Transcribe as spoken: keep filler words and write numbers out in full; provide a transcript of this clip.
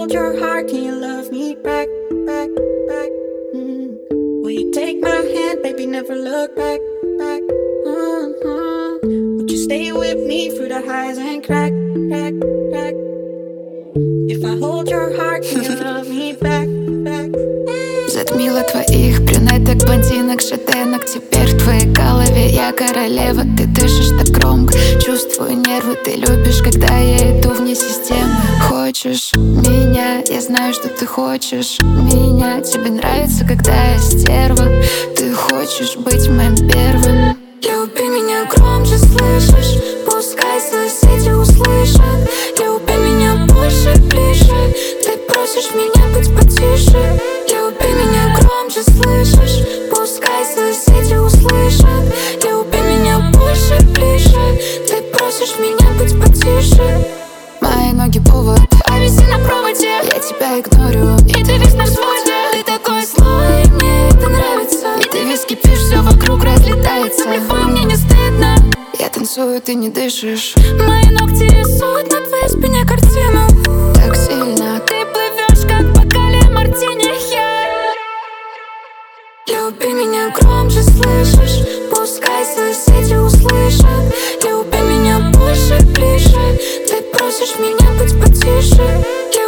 hold your heart, can you love me back, back, back? Mm. Will you take my hand, baby, never look back, back? Mm-hmm. Would you stay with me through the highs and crack, crack, crack? If I hold your heart, can you love me back, back? Затмила твоих брюнеток, блондинок, шатенок. Теперь в твоей голове я королева. Ты дышишь так громко, чувствую нервы. Ты любишь, когда я иду вне системы. Хочешь меня, я знаю, что ты хочешь меня. Тебе нравится, когда я стерва. Ты хочешь быть моим первым. Люби меня громче, слышишь? Пускай соседи услышат. Люби меня больше, ближе. Ты просишь меня быть потише. Люби меня громче, слышишь? Пускай соседи услышат. Люби меня больше, ближе. Ты просишь меня быть потише. Мои ноги повод, а виси на проводе. Я тебя игнорю, и ты весь на взводе. Ты такой злой, мне это нравится. И ты весь кипишь, все вокруг разлетается. Блефую, мне не стыдно. Я танцую, ты не дышишь. Мои ногти рисуют на твоей спине картину. Так сильно ты плывешь, как в бокале мартини. yeah. Люби меня громче, слышишь? Пускай соседи услышат. Люби меня больше, ближе. Ты просишь меня быть потише.